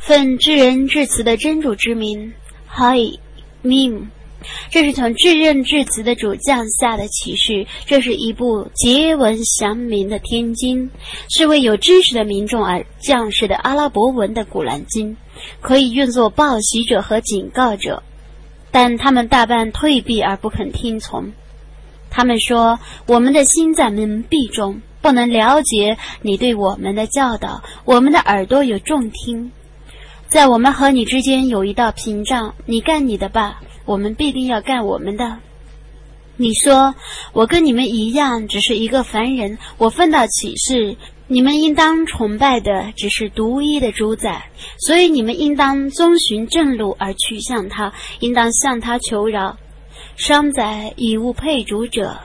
奉至仁至慈的真主之名 Hai Mim， 这是从至仁至慈的主降下的启示，这是一部结文详明的天经，是为有知识的民众而降世的阿拉伯文的古兰经，可以用作报喜者和警告者，但他们大半退避而不肯听从。他们说，我们的心在蒙蔽中，不能了解你对我们的教导，我们的耳朵有重听，在我们和你之间有一道屏障，你干你的吧，我们必定要干我们的。你说，我跟你们一样，只是一个凡人，我分到启示，你们应当崇拜的只是独一的主宰，所以你们应当遵循正路而去向他，应当向他求饶。商宰以物配主者，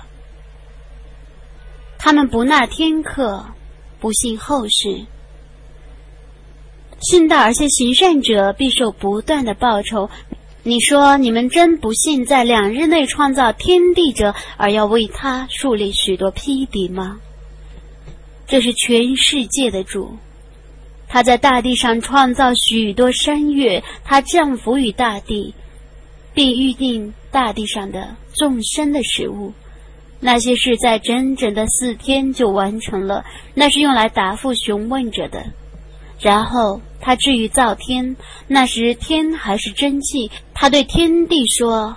他们不纳天课，不信后世。信道而且行善者必受不断的报酬。你说，你们真不信在2日内创造天地者，而要为他树立许多匹敌吗？这是全世界的主，他在大地上创造许多山岳，他降服于大地，并预定大地上的众生的食物，那些事在整整的4天就完成了，那是用来答复询问者的。然后他至于造天，那时天还是真气，他对天地说，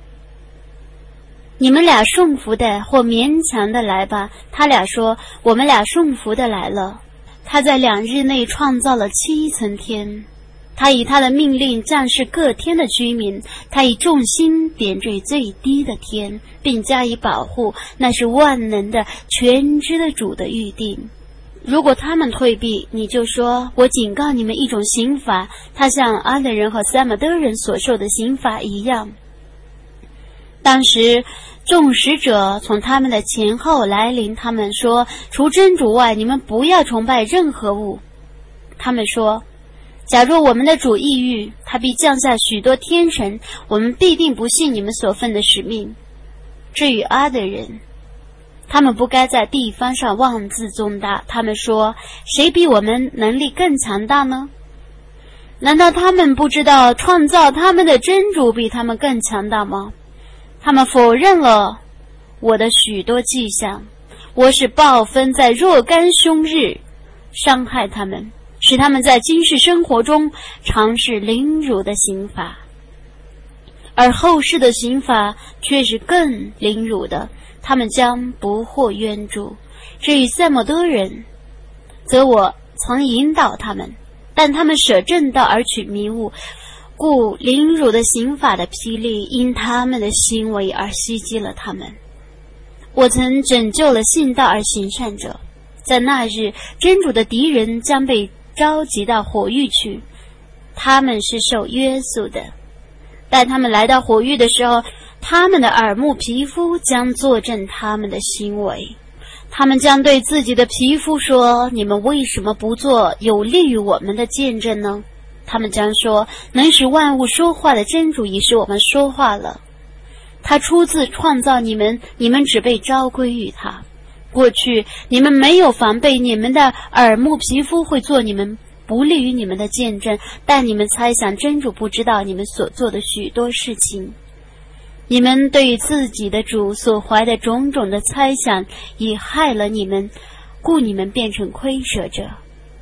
你们俩顺服的或勉强的来吧。他俩说，我们俩顺服的来了。他在2日内创造了7层天，他以他的命令降世各天的居民，他以众星点缀最低的天，并加以保护，那是万能的全知的主的预定。如果他们退避，你就说，我警告你们一种刑罚，它像阿德人和撒马德人所受的刑罚一样。当时众使者从他们的前后来临，他们说，除真主外，你们不要崇拜任何物。他们说，假若我们的主抑郁，他必降下许多天神，我们必定不信你们所分的使命。至于阿德人，他们不该在地方上妄自重大，他们说，谁比我们能力更强大呢？难道他们不知道创造他们的真主比他们更强大吗？他们否认了我的许多迹象，我使暴风在若干凶日伤害他们，使他们在今世生活中尝试凌辱的刑罚，而后世的刑罚却是更凌辱的，他们将不获冤助。至于塞摩多人，则我曾引导他们，但他们舍正道而取迷雾，故凌辱的刑法的霹雳因他们的行为而袭击了他们。我曾拯救了信道而行善者，在那日真主的敌人将被召集到火狱去，他们是受约束的，但他们来到火狱的时候，他们的耳目皮肤将作证他们的行为，他们将对自己的皮肤说，你们为什么不做有利于我们的见证呢？他们将说，能使万物说话的真主已使我们说话了，他初次创造你们，你们只被召归于他。过去你们没有防备，你们的耳目皮肤会做你们不利于你们的见证，但你们猜想真主不知道你们所做的许多事情。你们对于自己的主所怀的种种的猜想已害了你们，故你们变成亏舍者。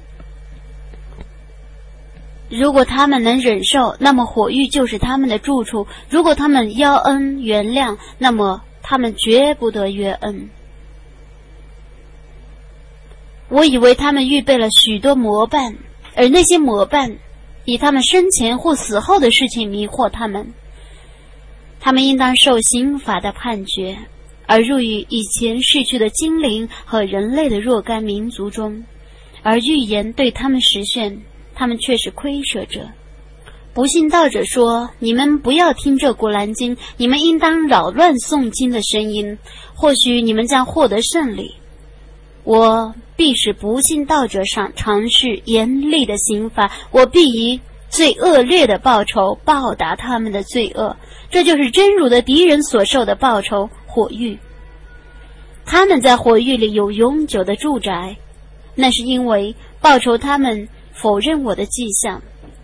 如果他们能忍受，那么火狱就是他们的住处；如果他们邀恩原谅，那么他们绝不得约恩。我以为他们预备了许多模办，而那些模办以他们生前或死后的事情迷惑他们。他们应当受刑罚的判决，而入于以前逝去的精灵和人类的若干民族中，而预言对他们实现，他们却是亏舍者。不信道者说，你们不要听这古兰经，你们应当扰乱诵经的声音，或许你们将获得胜利。我必使不信道者上尝试严厉的刑罚，我必以最恶劣的报酬报答他们的罪恶，这就是真主的敌人所受的报酬，火狱。他们在火狱里有永久的住宅，那是因为报酬他们否认我的迹象，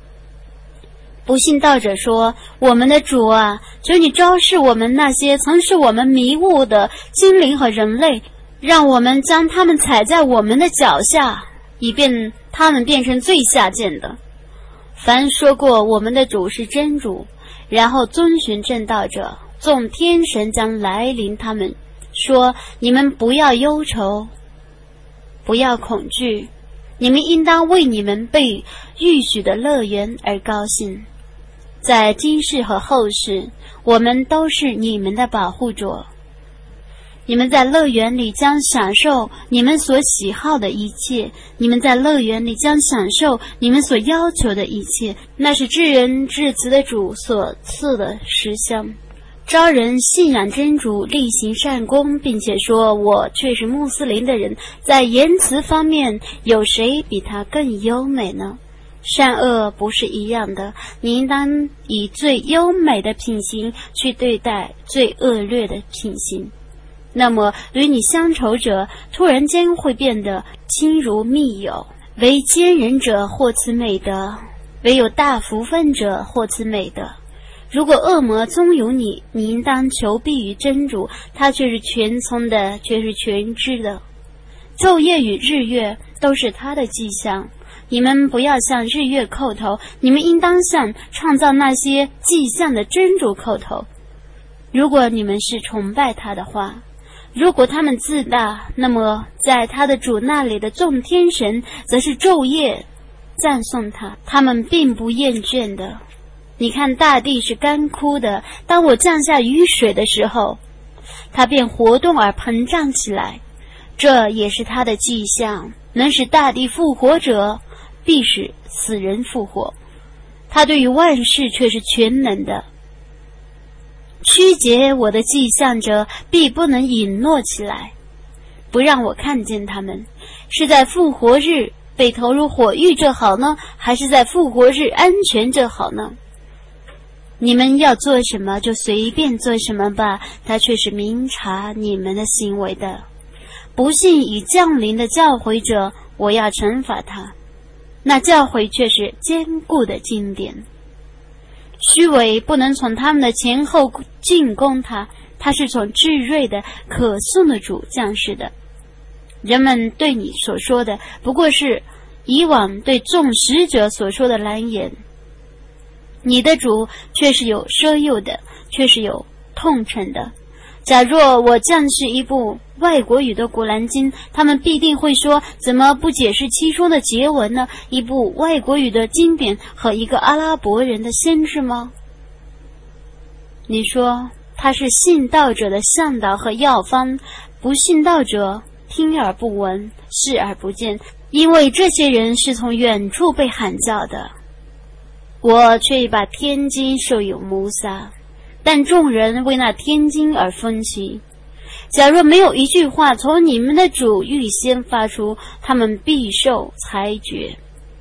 不信道者说，我们的主啊，求你昭示我们那些曾使我们迷雾的精灵和人类，让我们将他们踩在我们的脚下，以便他们变成最下贱的。凡说过我们的主是真主，然后遵循正道者，众天神将来临他们，说，你们不要忧愁，不要恐惧，你们应当为你们被预许的乐园而高兴。在今世和后世，我们都是你们的保护者。你们在乐园里将享受你们所喜好的一切，你们在乐园里将享受你们所要求的一切，那是至仁至慈的主所赐的实相。招人信仰真主，力行善功，并且说我却是穆斯林的人，在言辞方面有谁比他更优美呢？善恶不是一样的，你应当以最优美的品行去对待最恶劣的品行。那么与你相仇者突然间会变得亲如密友，为奸人者获赐美德，唯有大福分者获赐美德。如果恶魔纵有你，你应当求避于真主，他却是全聪的，却是全知的。昼夜与日月都是他的迹象，你们不要向日月叩头，你们应当向创造那些迹象的真主叩头。如果你们是崇拜他的话，如果他们自大，那么在他的主那里的众天神则是昼夜赞颂他，他们并不厌倦的。你看大地是干枯的，当我降下雨水的时候，它便活动而膨胀起来，这也是他的迹象。能使大地复活者，必使死人复活。他对于万事却是全能的。曲解我的迹象者，必不能隐诺起来，不让我看见他们。是在复活日被投入火狱者好呢，还是在复活日安全者好呢？你们要做什么就随便做什么吧，他却是明察你们的行为的。不信已降临的教诲者，我要惩罚他，那教诲却是坚固的经典。虚伪不能从他们的前后进攻他，他是从至睿的可颂的主降世的。人们对你所说的不过是以往对众使者所说的蓝言，你的主却是有奢诱的，却是有痛陈的。假若我降世一部外国语的古兰经，他们必定会说，怎么不解释其中的结文呢？一部外国语的经典和一个阿拉伯人的先知吗？你说他是信道者的向导和药方，不信道者听而不闻，视而不见，因为这些人是从远处被喊叫的。我却已把天经授予穆萨，但众人为那天经而分歧。假若没有一句话从你们的主预先发出，他们必受裁决。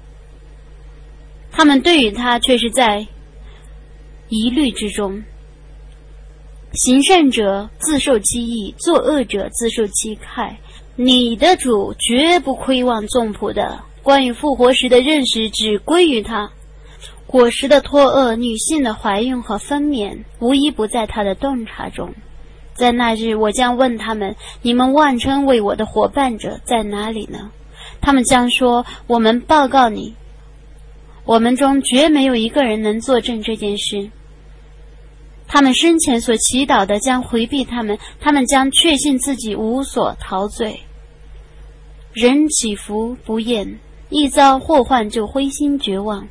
他们对于他却是在疑虑之中。行善者自受其益，作恶者自受其害。你的主绝不亏望众仆的，关于复活时的认识只归于他。果实的脱厄，女性的怀孕和分娩，无一不在他的洞察中。在那日，我将问他们，你们妄称为我的伙伴者在哪里呢？他们将说，我们报告你，我们中绝没有一个人能作证这件事。他们生前所祈祷的将回避他们，他们将确信自己无所陶醉。人起伏不厌，一遭祸患就灰心绝望。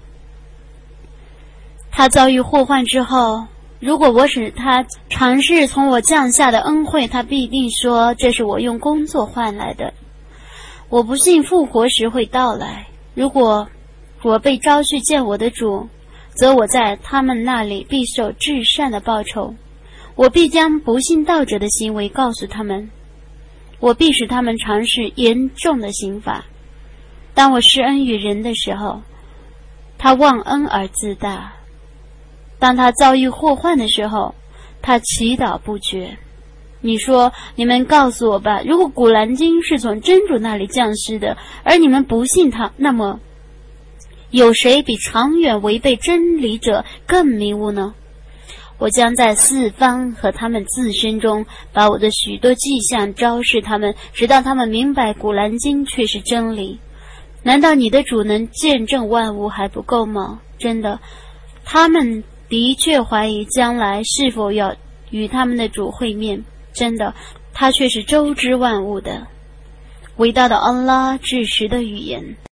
他遭遇祸患之后，如果我使他尝试从我降下的恩惠，他必定说，这是我用工作换来的。我不信复活时会到来。如果我被招去见我的主，则我在他们那里必受至善的报酬。我必将不信道者的行为告诉他们，我必使他们尝试严重的刑罚。当我施恩于人的时候，他忘恩而自大；当他遭遇祸患的时候，他祈祷不绝。你说，你们告诉我吧，如果古兰经是从真主那里降世的，而你们不信他，那么有谁比长远违背真理者更迷雾呢？我将在四方和他们自身中把我的许多迹象昭示他们，直到他们明白古兰经却是真理。难道你的主能见证万物还不够吗？真的，他们的确怀疑将来是否要与他们的主会面。真的，他却是周知万物的。伟大的安拉至实的语言。